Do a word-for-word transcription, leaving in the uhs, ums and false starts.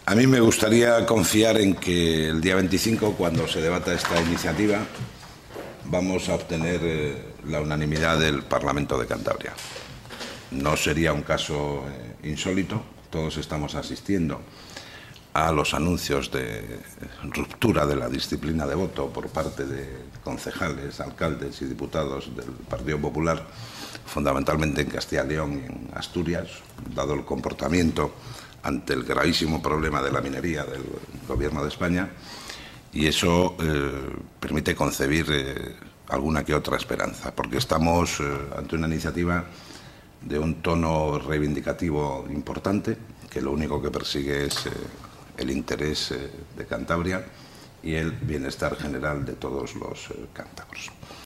A mí me gustaría confiar en que el día veinticinco, cuando se debata esta iniciativa, vamos a obtener eh, la unanimidad del Parlamento de Cantabria. No sería un caso eh, insólito. Todos estamos asistiendo a los anuncios de ruptura de la disciplina de voto por parte de concejales, alcaldes y diputados del Partido Popular, fundamentalmente en Castilla y León y en Asturias, dado el comportamiento ante el gravísimo problema de la minería del Gobierno de España, y eso eh, permite concebir eh, alguna que otra esperanza, porque estamos eh, ante una iniciativa de un tono reivindicativo importante, que lo único que persigue es eh, el interés eh, de Cantabria y el bienestar general de todos los eh, cántabros.